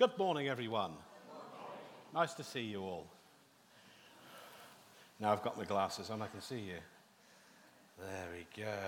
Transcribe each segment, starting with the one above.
Good morning, everyone. Nice to see you all. Now I've got my glasses on, I can see you. There we go.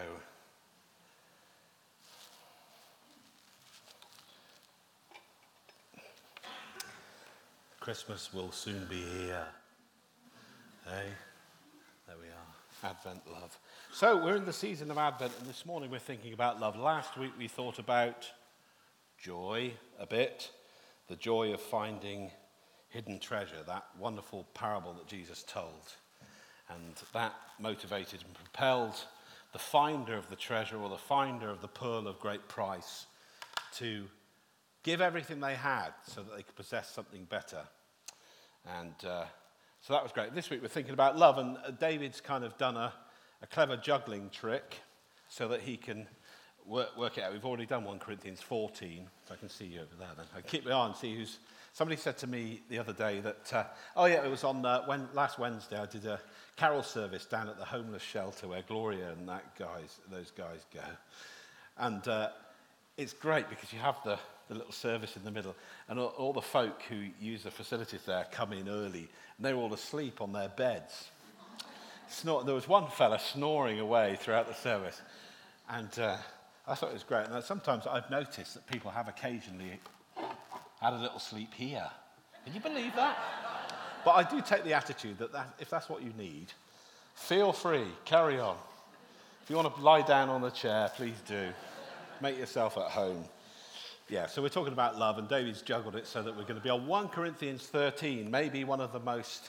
Christmas will soon be here. Hey, there we are. Advent love. So we're in the season of Advent, and this morning we're thinking about love. Last week we thought about joy a bit. The joy of finding hidden treasure, that wonderful parable that Jesus told. And that motivated and propelled the finder of the treasure, or the finder of the pearl of great price, to give everything they had so that they could possess something better. And so that was great. This week we're thinking about love, and David's kind of done a clever juggling trick so that he can work it out. We've already done 1 Corinthians 14. If I can see you over there then. I keep my eye and see who's... Somebody said to me the other day that, it was on last Wednesday I did a carol service down at the homeless shelter where Gloria and those guys go. And it's great because you have the little service in the middle, and all the folk who use the facilities there come in early, and they're all asleep on their beds. There was one fella snoring away throughout the service, and I thought it was great. And sometimes I've noticed that people have occasionally had a little sleep here. Can you believe that? But I do take the attitude that if that's what you need, feel free, carry on. If you want to lie down on a chair, please do. Make yourself at home. Yeah, so we're talking about love, and David's juggled it so that we're going to be on 1 Corinthians 13, maybe one of the most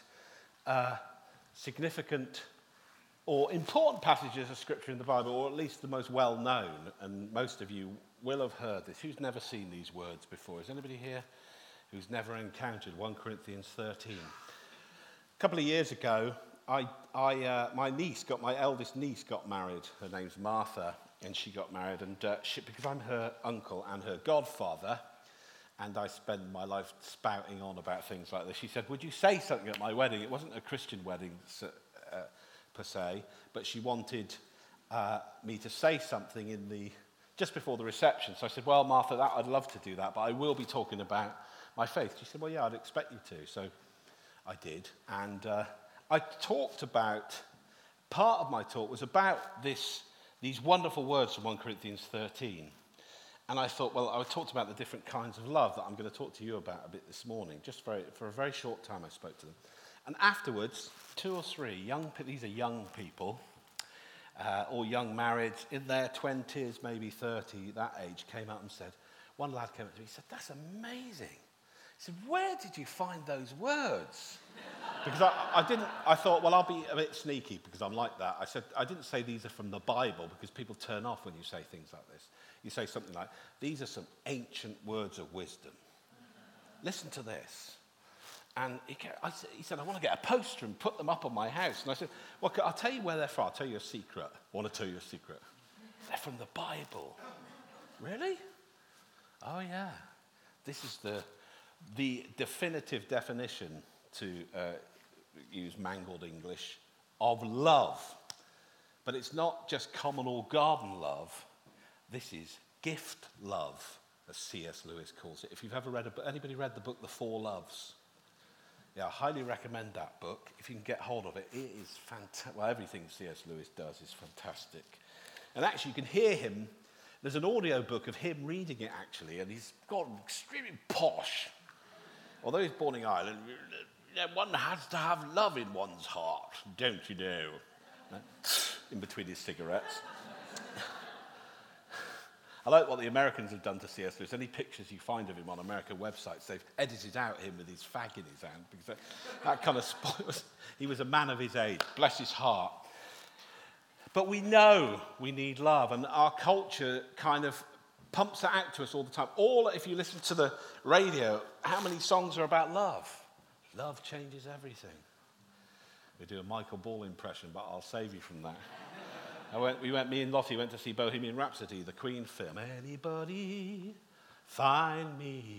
significant or important passages of Scripture in the Bible, or at least the most well-known, and most of you will have heard this. Who's never seen these words before? Is anybody here who's never encountered 1 Corinthians 13? A couple of years ago, my eldest niece got married. Her name's Martha, and she got married, and because I'm her uncle and her godfather, and I spend my life spouting on about things like this, she said, would you say something at my wedding? It wasn't a Christian wedding per se, but she wanted me to say something just before the reception. So I said, well, Martha, I'd love to do that, but I will be talking about my faith. She said, well, yeah, I'd expect you to. So I did. And I talked about, part of my talk was about these wonderful words from 1 Corinthians 13. And I thought, well, I talked about the different kinds of love that I'm going to talk to you about a bit this morning. Just for a very short time I spoke to them. And afterwards, 2 or 3 these are young people, or young marrieds in their 20s, maybe 30, that age, came up and said, one lad came up to me, he said, that's amazing. He said, where did you find those words? Because I thought, well, I'll be a bit sneaky because I'm like that. I said, I didn't say these are from the Bible because people turn off when you say things like this. You say something like, these are some ancient words of wisdom. Listen to this. And he said, I want to get a poster and put them up on my house. And I said, well, I'll tell you where they're from. I'll tell you a secret. I want to tell you a secret. They're from the Bible. Really? Oh, yeah. This is the definitive definition, to use mangled English, of love. But it's not just common or garden love. This is gift love, as C.S. Lewis calls it. If you've ever anybody read the book The Four Loves? Yeah, I highly recommend that book. If you can get hold of it, it is fantastic. Well, everything C.S. Lewis does is fantastic. And actually, you can hear him. There's an audio book of him reading it, actually, and he's got extremely posh. Although he's born in Ireland, one has to have love in one's heart, don't you know? In between his cigarettes. I like what the Americans have done to C.S. Lewis. Any pictures you find of him on American websites, they've edited out him with his fag in his hand, because that kind of spoils. He was a man of his age, bless his heart. But we know we need love, and our culture kind of pumps it out to us all the time. If you listen to the radio, how many songs are about love? Love changes everything. We do a Michael Ball impression, but I'll save you from that. Me and Lottie went to see Bohemian Rhapsody, the Queen film. Anybody find me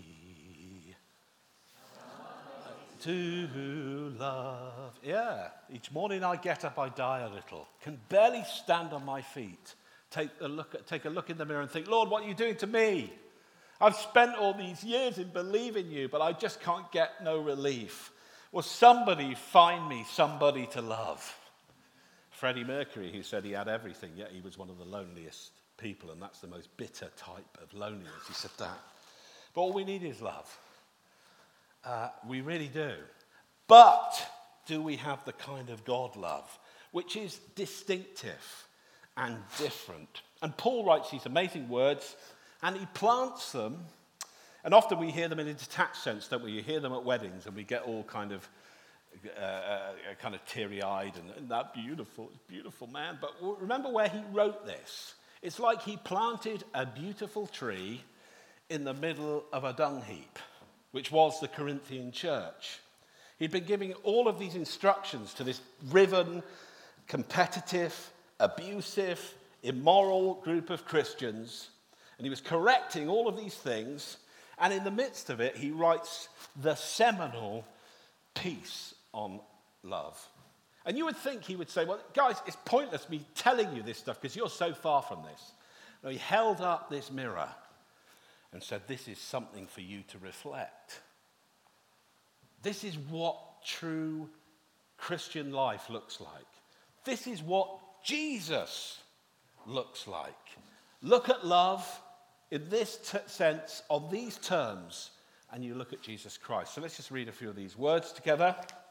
to love? Yeah. Each morning I get up, I die a little. Can barely stand on my feet. Take a look in the mirror and think, Lord, what are you doing to me? I've spent all these years in believing you, but I just can't get no relief. Will somebody find me somebody to love? Freddie Mercury, who said he had everything, yet he was one of the loneliest people, and that's the most bitter type of loneliness. He said that. But all we need is love. We really do. But do we have the kind of God love, which is distinctive and different? And Paul writes these amazing words, and he plants them, and often we hear them in a detached sense, don't we? You hear them at weddings, and we get all kind of teary-eyed, and isn't that beautiful? It's beautiful, man. But remember where he wrote this. It's like he planted a beautiful tree in the middle of a dung heap, which was the Corinthian church. He'd been giving all of these instructions to this riven, competitive, abusive, immoral group of Christians, and he was correcting all of these things, and in the midst of it, he writes the seminal piece on love. And you would think he would say, well, guys, it's pointless me telling you this stuff because you're so far from this. No, he held up this mirror and said, this is something for you to reflect. This is what true Christian life looks like. This is what Jesus looks like. Look at love in this sense, on these terms, and you look at Jesus Christ. So let's just read a few of these words together.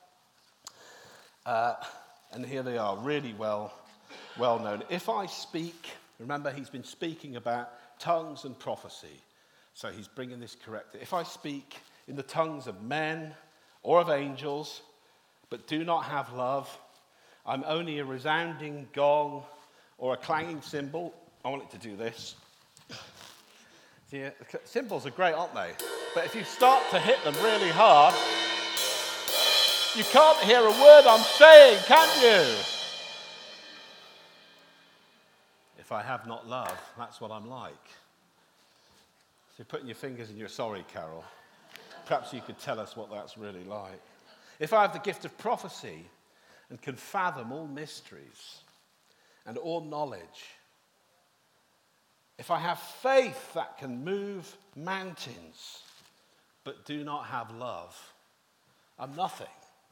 And here they are, really well known. If I speak, remember he's been speaking about tongues and prophecy. So he's bringing this correct. If I speak in the tongues of men or of angels, but do not have love, I'm only a resounding gong or a clanging cymbal. I want it to do this. See, cymbals are great, aren't they? But if you start to hit them really hard, you can't hear a word I'm saying, can you? If I have not love, that's what I'm like. So you're putting your fingers in your sorry, Carol. Perhaps you could tell us what that's really like. If I have the gift of prophecy and can fathom all mysteries and all knowledge, if I have faith that can move mountains but do not have love, I'm nothing.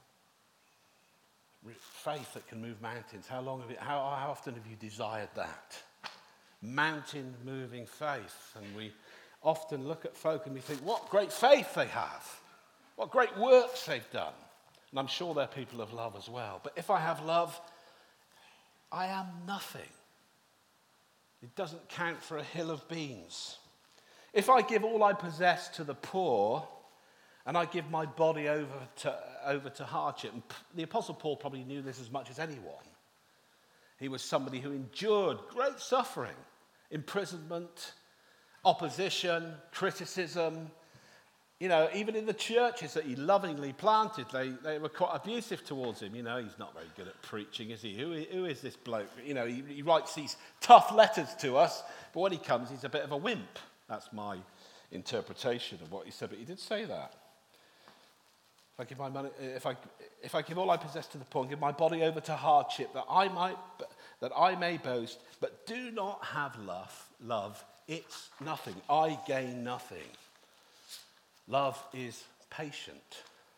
Faith that can move mountains. How often have you desired that? Mountain moving faith. And we often look at folk and we think, what great faith they have. What great works they've done. And I'm sure they're people of love as well. But if I have love, I am nothing. It doesn't count for a hill of beans. If I give all I possess to the poor, and I give my body over to hardship, and the Apostle Paul probably knew this as much as anyone. He was somebody who endured great suffering, imprisonment, opposition, criticism. You know, even in the churches that he lovingly planted, they were quite abusive towards him. You know, he's not very good at preaching, is he? Who is this bloke? You know, he writes these tough letters to us, but when he comes, he's a bit of a wimp. That's my interpretation of what he said, but he did say that. If I give my money, if I give all I possess to the poor and give my body over to hardship, that I may boast, but do not have love, it's nothing. I gain nothing. Love is patient.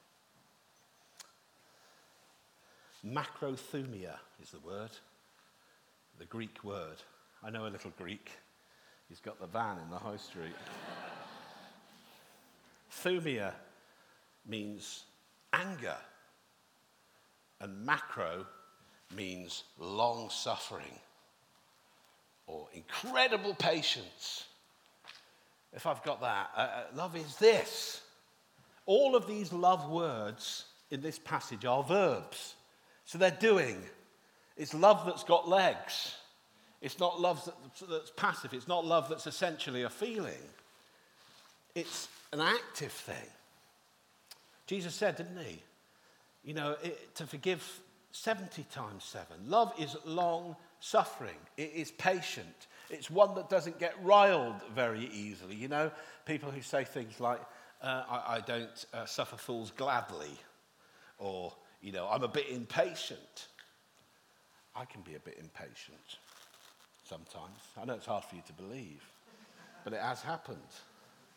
Macrothumia is the word, the Greek word. I know a little Greek. He's got the van in the high street. Thumia means anger, and macro means long suffering or incredible patience. If I've got that, love is this. All of these love words in this passage are verbs. So they're doing. It's love that's got legs. It's not love that's passive. It's not love that's essentially a feeling. It's an active thing. Jesus said, didn't he? You know, to forgive 70 times 7. Love is long suffering. It is patient. It's one that doesn't get riled very easily. You know, people who say things like, I don't suffer fools gladly. Or, you know, I'm a bit impatient. I can be a bit impatient sometimes. I know it's hard for you to believe, but it has happened.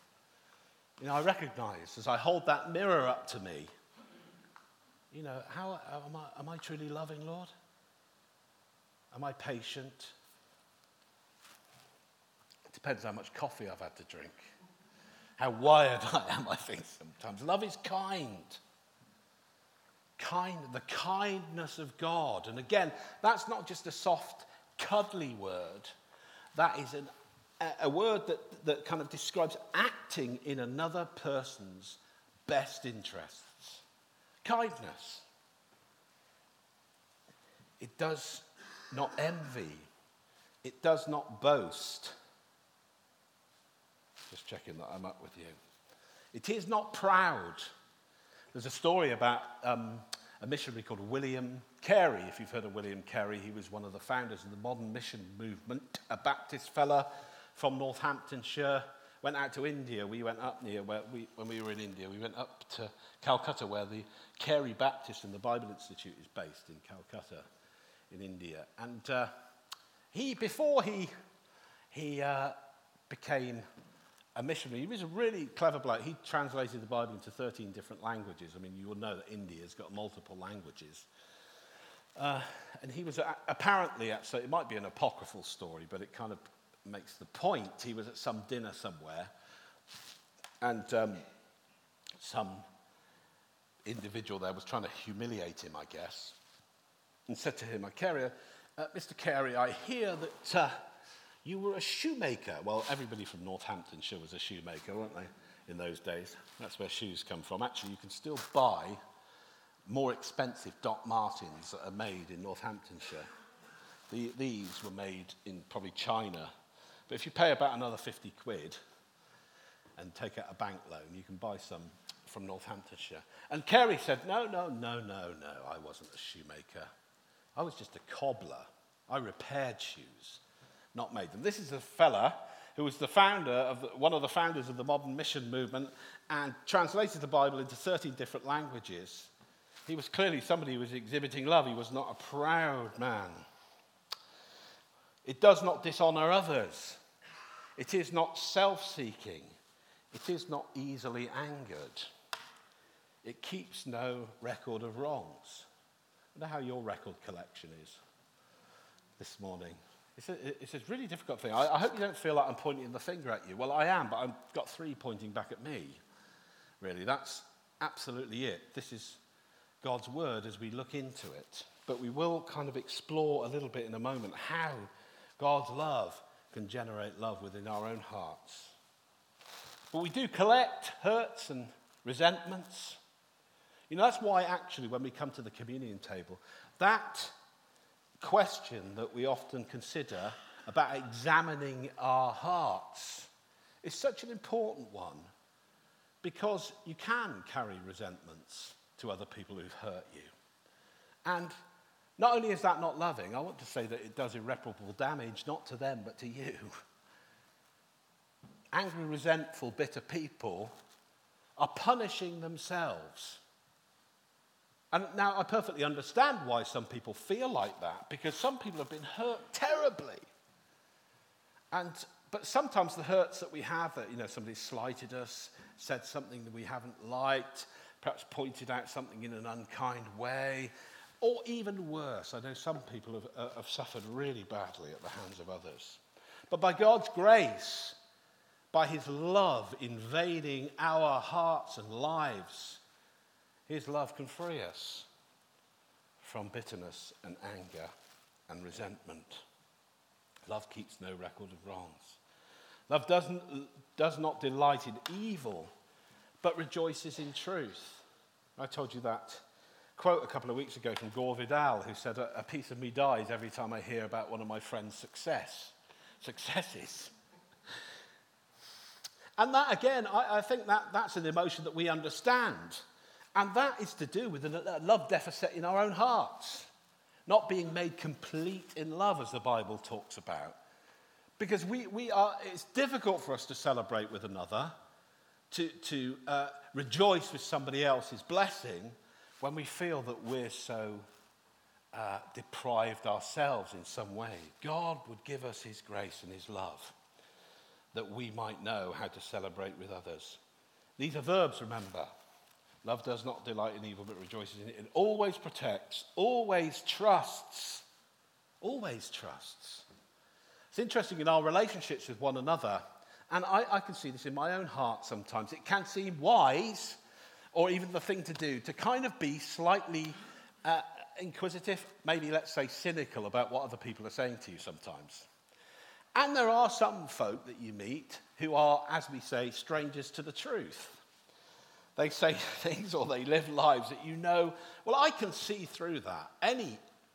I recognize as I hold that mirror up to me, how am I truly loving, Lord? Am I patient? It depends how much coffee I've had to drink. How wired I am, I think, sometimes. Love is kind. The kindness of God. And again, that's not just a soft, cuddly word. That is a word that kind of describes acting in another person's best interests. Kindness. It does not envy. It does not boast. Just checking that I'm up with you. It is not proud. There's a story about a missionary called William Carey. If you've heard of William Carey, he was one of the founders of the modern mission movement, a Baptist fella from Northamptonshire. Went out to India. We went up near when we were in India. We went up to Calcutta, where the Carey Baptist and the Bible Institute is based in Calcutta, in India. And before he became a missionary, he was a really clever bloke. He translated the Bible into 13 different languages. I mean, you will know that India's got multiple languages. And he was apparently so it might be an apocryphal story, but it kind of makes the point. He was at some dinner somewhere, and some individual there was trying to humiliate him, I guess, and said to him, Mr. Carey, I hear that you were a shoemaker. Well, everybody from Northamptonshire was a shoemaker, weren't they, in those days? That's where shoes come from. Actually, you can still buy more expensive Doc Martens that are made in Northamptonshire. These were made in probably China. But if you pay about another 50 quid and take out a bank loan, you can buy some from Northamptonshire. And Carey said, no, I wasn't a shoemaker. I was just a cobbler. I repaired shoes, not made them. This is a fella who was one of the founders of the modern mission movement and translated the Bible into 13 different languages. He was clearly somebody who was exhibiting love. He was not a proud man. It does not dishonor others. It is not self-seeking. It is not easily angered. It keeps no record of wrongs. I wonder how your record collection is this morning. It's a really difficult thing. I hope you don't feel like I'm pointing the finger at you. Well, I am, but I've got three pointing back at me. Really, that's absolutely it. This is God's word as we look into it. But we will kind of explore a little bit in a moment how God's love can generate love within our own hearts. But we do collect hurts and resentments. That's why actually when we come to the communion table, that question that we often consider about examining our hearts is such an important one, because you can carry resentments to other people who've hurt you. And not only is that not loving, I want to say that it does irreparable damage, not to them, but to you. Angry, resentful, bitter people are punishing themselves. And now I perfectly understand why some people feel like that, because some people have been hurt terribly. But sometimes the hurts that we have, that somebody slighted us, said something that we haven't liked, perhaps pointed out something in an unkind way, or even worse, I know some people have suffered really badly at the hands of others. But by God's grace, by his love invading our hearts and lives, his love can free us from bitterness and anger and resentment. Love keeps no record of wrongs. Love does not delight in evil, but rejoices in truth. I told you that quote a couple of weeks ago from Gore Vidal, who said, a piece of me dies every time I hear about one of my friend's successes. And that, again, I think that's an emotion that we understand. And that is to do with a love deficit in our own hearts. Not being made complete in love, as the Bible talks about. Because it's difficult for us to celebrate with another, to rejoice with somebody else's blessing, when we feel that we're so deprived ourselves in some way. God would give us his grace and his love, that we might know how to celebrate with others These are verbs, remember. Love does not delight in evil, but rejoices in it. It always protects, always trusts. Always trusts. It's interesting in our relationships with one another, and I can see this in my own heart sometimes. It can seem wise, or even the thing to do, to kind of be slightly inquisitive, maybe let's say cynical about what other people are saying to you sometimes. And there are some folk that you meet who are, as we say, strangers to the truth. They say things or they live lives that you know, well, I can see through that. Anybody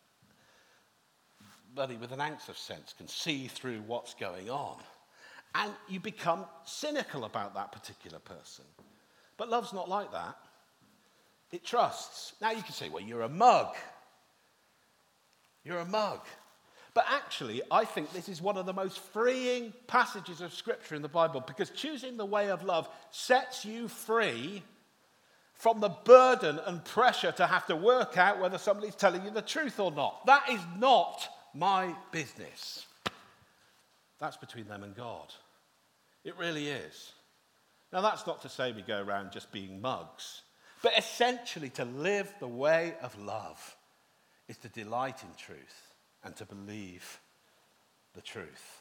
with an ounce of sense can see through what's going on. And you become cynical about that particular person. But love's not like that. It trusts. Now you can say, well, you're a mug. You're a mug. But actually, I think this is one of the most freeing passages of Scripture in the Bible, because choosing the way of love sets you free from the burden and pressure to have to work out whether somebody's telling you the truth or not. That is not my business. That's between them and God. It really is. Now, that's not to say we go around just being mugs, but essentially to live the way of love is to delight in truth and to believe the truth.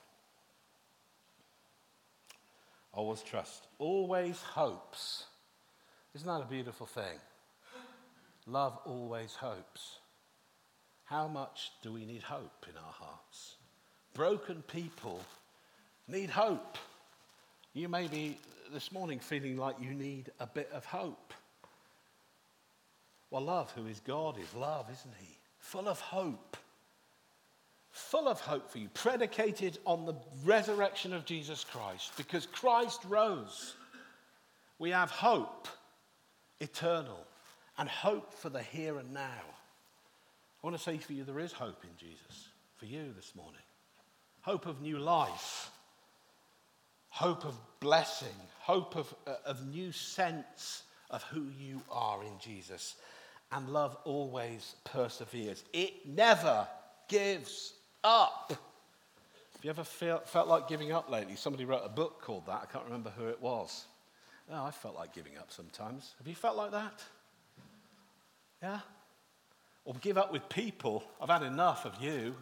Always trust, always hopes. Isn't that a beautiful thing? Love always hopes. How much do we need hope in our hearts? Broken people need hope. You may be this morning feeling like you need a bit of hope. Well, love, who is God, is love, isn't he? Full of hope. Full of hope for you, predicated on the resurrection of Jesus Christ. Because Christ rose, we have hope, eternal, and hope for the here and now. I want to say for you, there is hope in Jesus, for you this morning. Hope of new life, hope of blessing, hope of new sense of who you are in Jesus. And love always perseveres. It never gives up. Have you ever felt like giving up lately? Somebody wrote a book called that. I can't remember who it was. Oh, I felt like giving up sometimes. Have you felt like that? Yeah? Or give up with people. I've had enough of you.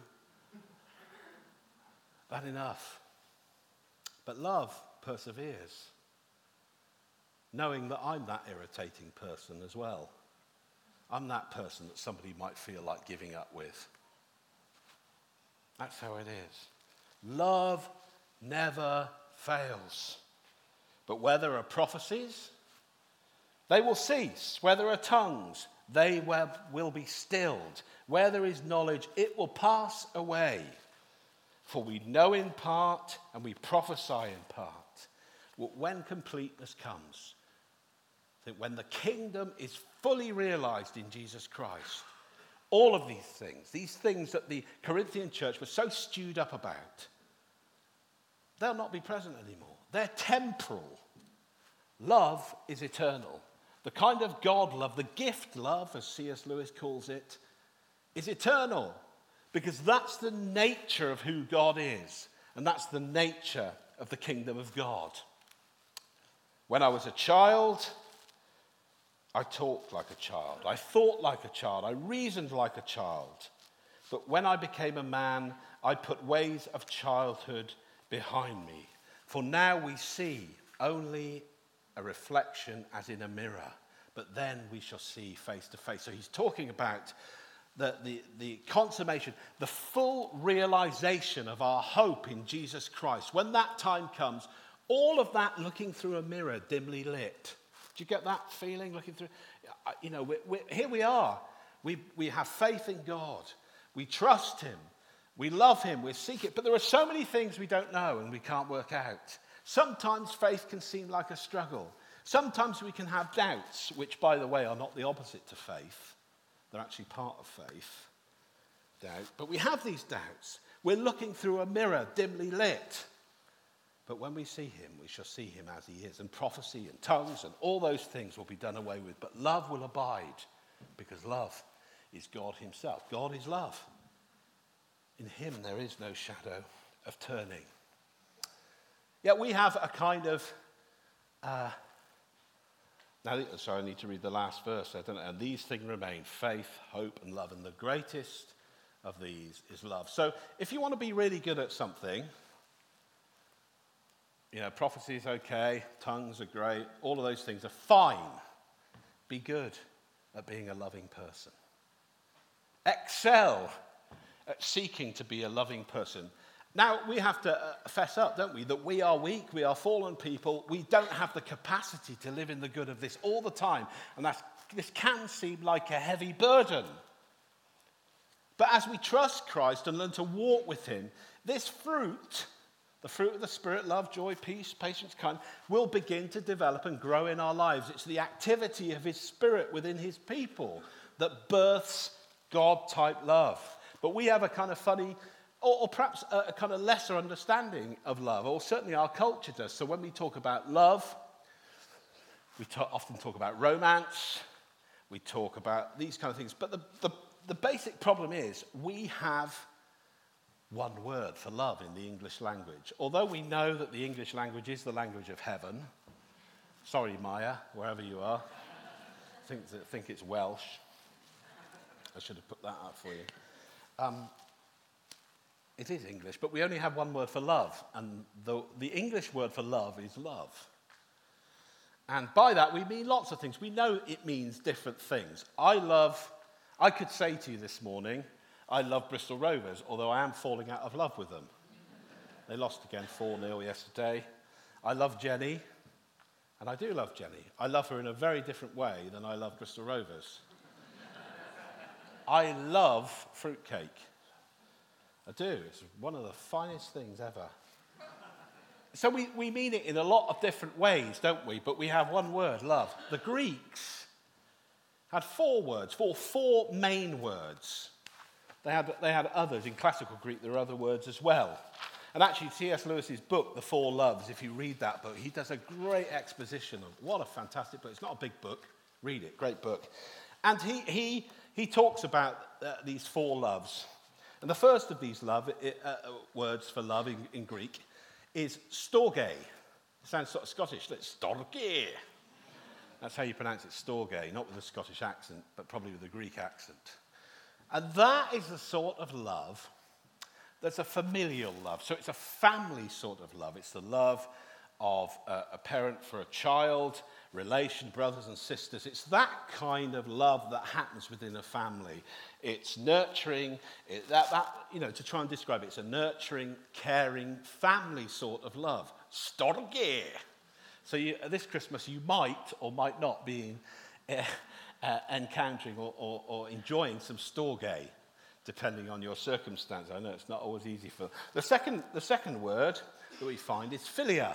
I've had enough. But love perseveres, knowing that I'm that irritating person as well. I'm that person that somebody might feel like giving up with. That's how it is. Love never fails. But where there are prophecies, they will cease. Where there are tongues, they will be stilled. Where there is knowledge, it will pass away. For we know in part and we prophesy in part. When completeness comes, that when the kingdom is fully realized in Jesus Christ, all of these things that the Corinthian church was so stewed up about, they'll not be present anymore. They're temporal. Love is eternal. The kind of God love, the gift love, as C.S. Lewis calls it, is eternal. Because that's the nature of who God is. And that's the nature of the kingdom of God. When I was a child, I talked like a child. I thought like a child. I reasoned like a child. But when I became a man, I put ways of childhood behind me. For now we see only a reflection as in a mirror. But then we shall see face to face. So he's talking about the consummation, the full realization of our hope in Jesus Christ. When that time comes, all of that looking through a mirror dimly lit. Do you get that feeling looking through? You know, here we are. We have faith in God. We trust him. We love him. We seek it. But there are so many things we don't know and we can't work out. Sometimes faith can seem like a struggle. Sometimes we can have doubts, which, by the way, are not the opposite to faith. They're actually part of faith, doubt. But we have these doubts. We're looking through a mirror dimly lit. But when we see him, we shall see him as he is. And prophecy and tongues and all those things will be done away with. But love will abide, because love is God himself. God is love. In him there is no shadow of turning. Yet we have a kind of Sorry, I need to read the last verse. I don't know. And these things remain: faith, hope, and love. And the greatest of these is love. So if you want to be really good at something, prophecy is okay, tongues are great, all of those things are fine. Be good at being a loving person. Excel at seeking to be a loving person. Now, we have to fess up, don't we, that we are weak, we are fallen people, we don't have the capacity to live in the good of this all the time, and this can seem like a heavy burden. But as we trust Christ and learn to walk with him, this fruit, the fruit of the Spirit, love, joy, peace, patience, kindness, will begin to develop and grow in our lives. It's the activity of his Spirit within his people that births God-type love. But we have a kind of funny, or perhaps a kind of lesser understanding of love, or certainly our culture does. So when we talk about love, we often talk about romance, we talk about these kind of things. But the basic problem is we have one word for love in the English language. Although we know that the English language is the language of heaven. Sorry, Maya, wherever you are. I think it's Welsh. I should have put that up for you. It is English, but we only have one word for love, and the English word for love is love. And by that, we mean lots of things. We know it means different things. I could say to you this morning, I love Bristol Rovers, although I am falling out of love with them. They lost again 4-0 yesterday. I love Jenny, and I do love Jenny. I love her in a very different way than I love Bristol Rovers. I love fruitcake. I do. It's one of the finest things ever. So we mean it in a lot of different ways, don't we? But we have one word, love. The Greeks had 4 words, four main words. They had others. In classical Greek, there are other words as well. And actually, C.S. Lewis's book, The Four Loves, if you read that book, he does a great exposition of what a fantastic book. It's not a big book. Read it. Great book. And he talks about these 4 loves. And the first of these words for love in Greek is storge. It sounds sort of Scottish. It's storge. That's how you pronounce it, storge, not with a Scottish accent, but probably with a Greek accent. And that is the sort of love that's a familial love. So it's a family sort of love. It's the love of a parent for a child, relation, brothers and sisters. It's that kind of love that happens within a family. It's nurturing, to try and describe it, it's a nurturing, caring, family sort of love. Storge. So this Christmas you might or might not be encountering or enjoying some storge, depending on your circumstance. I know it's not always easy for... The second word that we find is philia.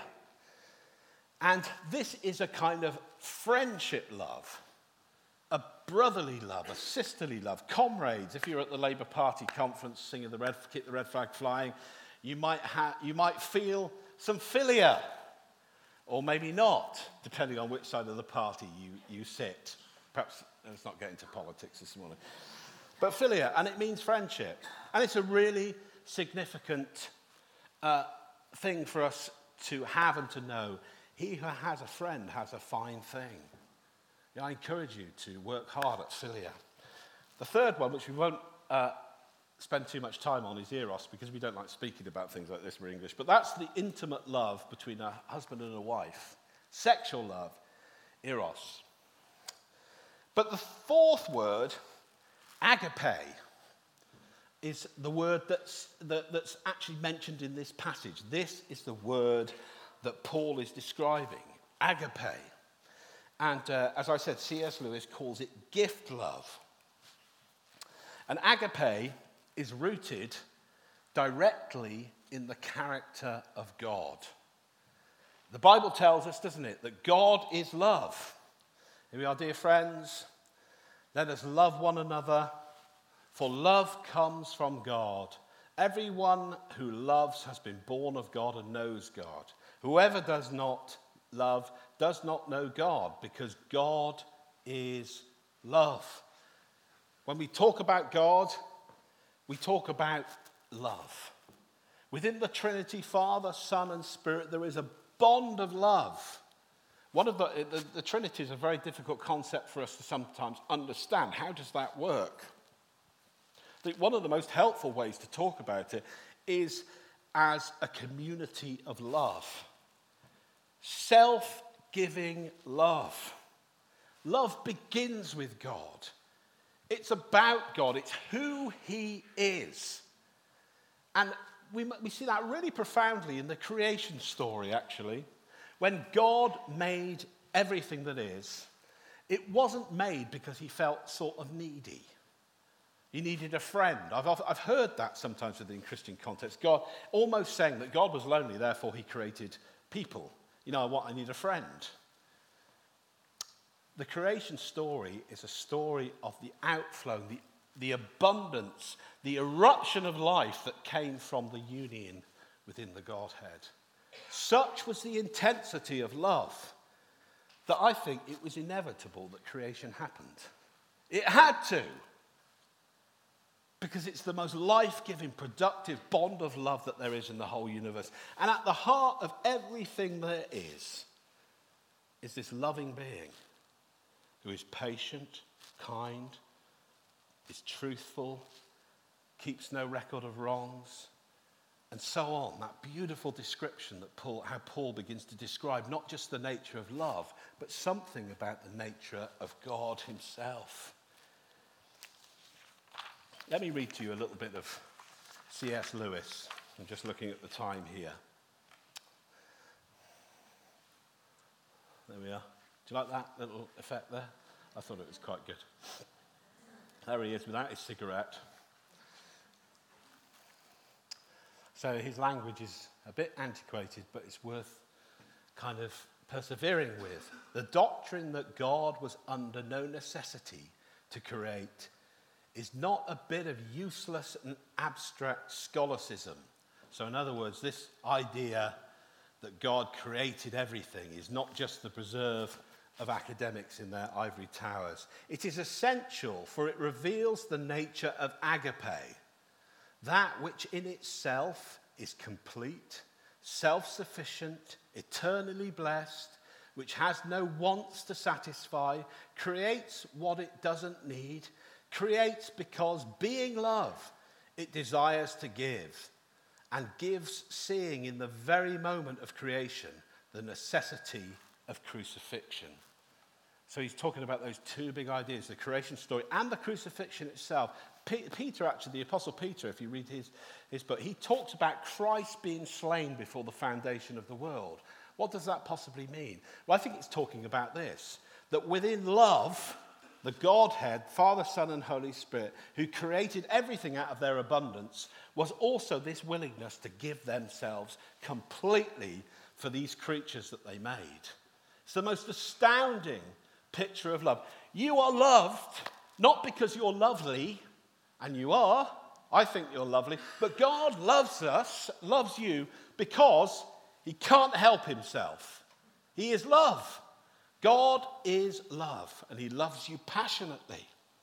And this is a kind of friendship love, a brotherly love, a sisterly love, comrades. If you're at the Labour Party conference singing keep the red flag flying, you might feel some philia, or maybe not, depending on which side of the party you sit. Perhaps let's not get into politics this morning. But philia, and it means friendship. And it's a really significant thing for us to have and to know. He who has a friend has a fine thing. I encourage you to work hard at philia. The third one, which we won't spend too much time on, is eros, because we don't like speaking about things like this. We're English. But that's the intimate love between a husband and a wife. Sexual love, eros. But the fourth word, agape, is the word that's actually mentioned in this passage. This is the word that Paul is describing, agape. And as I said, C.S. Lewis calls it gift love. And agape is rooted directly in the character of God. The Bible tells us, doesn't it, that God is love. Here we are, dear friends. Let us love one another, for love comes from God. Everyone who loves has been born of God and knows God. Whoever does not love does not know God, because God is love. When we talk about God, we talk about love. Within the Trinity, Father, Son, and Spirit, there is a bond of love One of the Trinity is a very difficult concept for us to sometimes understand. How does that work? I think one of the most helpful ways to talk about it is as a community of love. Self-giving love. Love begins with God. It's about God. It's who he is. And we see that really profoundly in the creation story, actually. When God made everything that is, it wasn't made because he felt sort of needy. He needed a friend. I've heard that sometimes within Christian context. God almost saying that God was lonely, therefore he created people. I need a friend. The creation story is a story of the outflow, the abundance, the eruption of life that came from the union within the Godhead. Such was the intensity of love that I think it was inevitable that creation happened. It had to. Because it's the most life-giving, productive bond of love that there is in the whole universe. And at the heart of everything there is this loving being who is patient, kind, is truthful, keeps no record of wrongs, and so on. That beautiful description that how Paul begins to describe not just the nature of love, but something about the nature of God himself. Let me read to you a little bit of C.S. Lewis. I'm just looking at the time here. There we are. Do you like that little effect there? I thought it was quite good. There he is without his cigarette. So his language is a bit antiquated, but it's worth kind of persevering with. The doctrine that God was under no necessity to create is not a bit of useless and abstract scholasticism. So in other words, this idea that God created everything is not just the preserve of academics in their ivory towers. It is essential, for it reveals the nature of agape, that which in itself is complete, self-sufficient, eternally blessed, which has no wants to satisfy, creates what it doesn't need, creates because, being love, it desires to give, and gives, seeing in the very moment of creation the necessity of crucifixion. So he's talking about those two big ideas, the creation story and the crucifixion itself. Peter, actually, the Apostle Peter, if you read his book, he talks about Christ being slain before the foundation of the world. What does that possibly mean? Well, I think it's talking about this, that within love, the Godhead, Father, Son, and Holy Spirit, who created everything out of their abundance, was also this willingness to give themselves completely for these creatures that they made. It's the most astounding picture of love. You are loved, not because you're lovely, and you are. I think you're lovely. But God loves us, loves you, because he can't help himself. He is love. God is love, and he loves you passionately.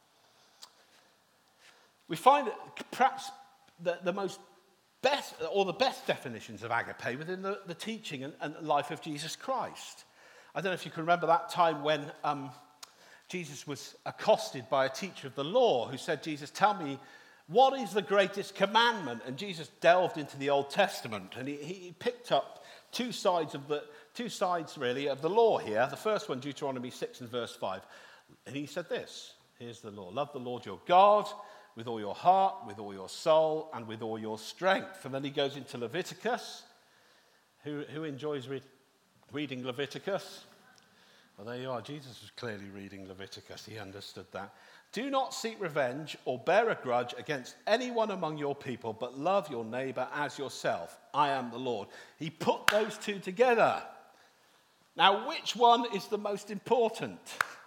We find perhaps the most best, or the best definitions of agape within the teaching and life of Jesus Christ. I don't know if you can remember that time when Jesus was accosted by a teacher of the law who said, Jesus, tell me, what is the greatest commandment? And Jesus delved into the Old Testament, and he picked up two sides really of the law here. The first one, Deuteronomy 6 and verse 5. And he said this, here's the law. Love the Lord your God with all your heart, with all your soul, and with all your strength. And then he goes into Leviticus. Who enjoys reading Leviticus? Well, there you are. Jesus was clearly reading Leviticus. He understood that. Do not seek revenge or bear a grudge against anyone among your people, but love your neighbor as yourself. I am the Lord. He put those two together. Now, which one is the most important?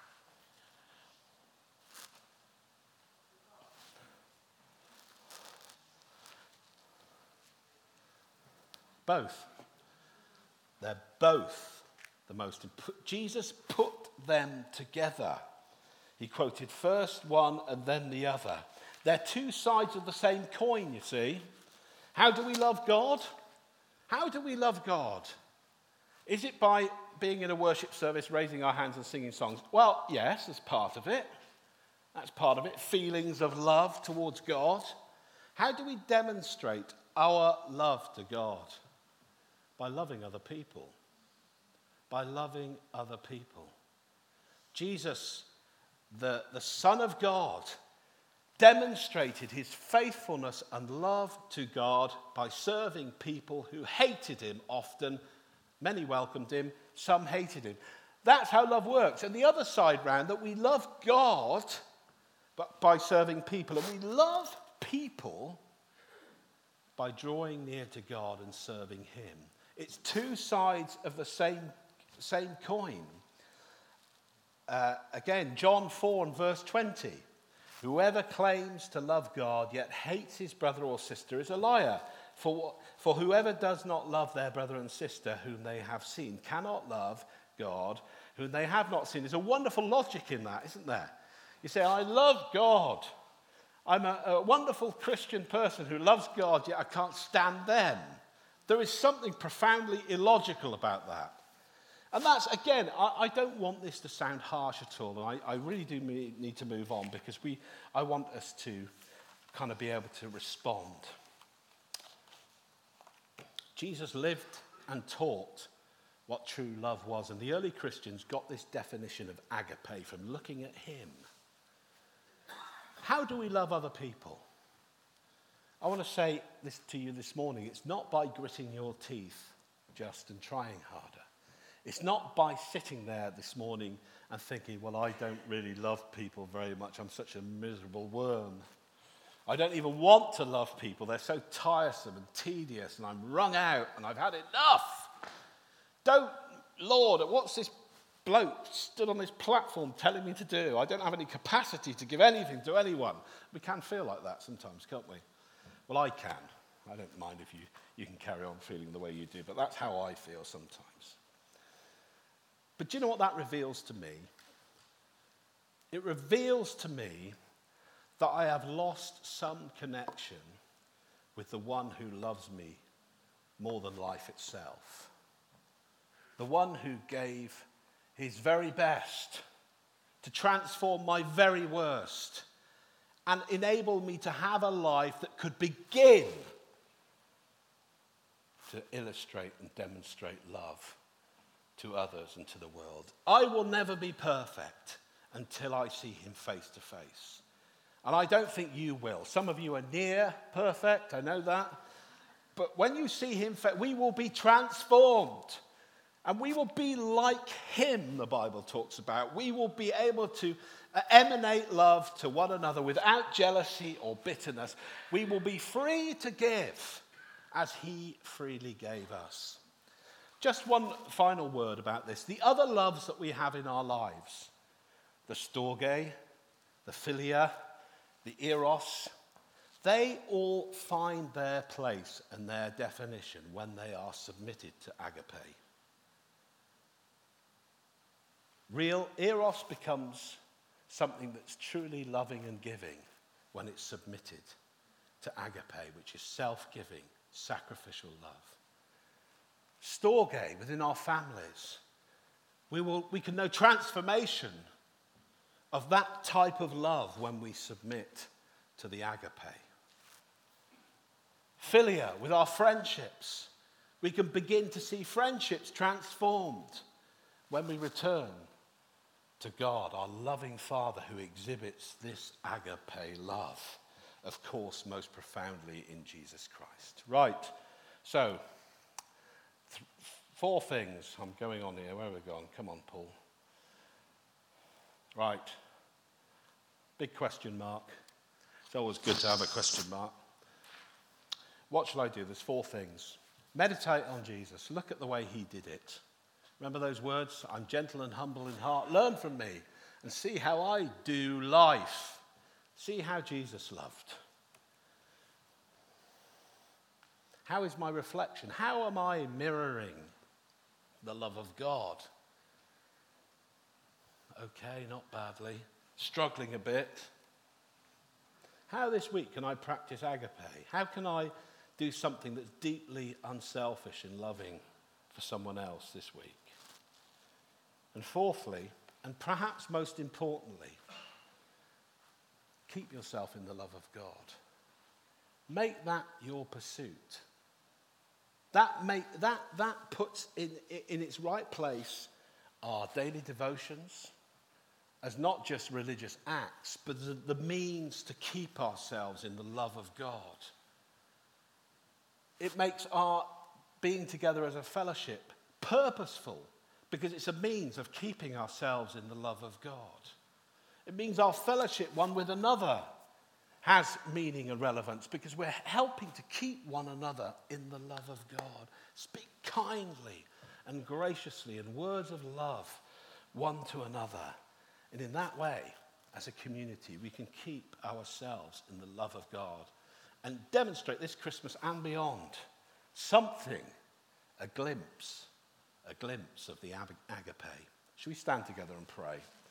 Both. They're both the most important. Jesus put them together. He quoted first one and then the other. They're two sides of the same coin, you see. How do we love God? How do we love God? Is it by being in a worship service, raising our hands and singing songs? Well, yes, that's part of it. That's part of it. Feelings of love towards God. How do we demonstrate our love to God? By loving other people. By loving other people. Jesus, the Son of God, demonstrated his faithfulness and love to God by serving people who hated him often. Many welcomed him, some hated him. That's how love works. And the other side round, that we love God but by serving people. And we love people by drawing near to God and serving him. It's two sides of the same coin. Again, John 4 and verse 20. Whoever claims to love God yet hates his brother or sister is a liar. For whoever does not love their brother and sister whom they have seen cannot love God whom they have not seen. There's a wonderful logic in that, isn't there? You say, I love God. I'm a wonderful Christian person who loves God, yet I can't stand them. There is something profoundly illogical about that. And that's, again, I don't want this to sound harsh at all. And I really do need to move on because I want us to kind of be able to respond. Jesus lived and taught what true love was. And the early Christians got this definition of agape from looking at him. How do we love other people? I want to say this to you this morning. It's not by gritting your teeth just and trying harder. It's not by sitting there this morning and thinking, well, I don't really love people very much. I'm such a miserable worm. I don't even want to love people. They're so tiresome and tedious, and I'm wrung out, and I've had enough. Lord, what's this bloke stood on this platform telling me to do? I don't have any capacity to give anything to anyone. We can feel like that sometimes, can't we? Well, I can. I don't mind if you can carry on feeling the way you do, but that's how I feel sometimes. But do you know what that reveals to me? It reveals to me that I have lost some connection with the one who loves me more than life itself. The one who gave his very best to transform my very worst and enable me to have a life that could begin to illustrate and demonstrate love to others and to the world. I will never be perfect until I see him face to face. And I don't think you will. Some of you are near perfect, I know that. But when you see him, we will be transformed. And we will be like him, the Bible talks about. We will be able to emanate love to one another without jealousy or bitterness. We will be free to give as he freely gave us. Just one final word about this. The other loves that we have in our lives, the storge, the philia, the eros, they all find their place and their definition when they are submitted to agape. Real eros becomes something that's truly loving and giving when it's submitted to agape, which is self-giving, sacrificial love. Storge within our families. We can know transformation of that type of love when we submit to the agape. Philia with our friendships. We can begin to see friendships transformed when we return to God, our loving Father who exhibits this agape love, of course, most profoundly in Jesus Christ. Right, so 4 things. I'm going on here. Where have we gone? Come on, Paul. Right. Big question mark. It's always good to have a question mark. What shall I do? There's 4 things. Meditate on Jesus. Look at the way he did it. Remember those words? I'm gentle and humble in heart. Learn from me and see how I do life. See how Jesus loved. How is my reflection? How am I mirroring the love of God? Okay, not badly. Struggling a bit. How this week can I practice agape? How can I do something that's deeply unselfish and loving for someone else this week? And fourthly, and perhaps most importantly, keep yourself in the love of God. Make that your pursuit. That puts in its right place our daily devotions as not just religious acts, but the means to keep ourselves in the love of God. It makes our being together as a fellowship purposeful because it's a means of keeping ourselves in the love of God. It means our fellowship one with another has meaning and relevance because we're helping to keep one another in the love of God. Speak kindly and graciously in words of love one to another. And in that way, as a community, we can keep ourselves in the love of God and demonstrate this Christmas and beyond something, a glimpse of the agape. Should we stand together and pray?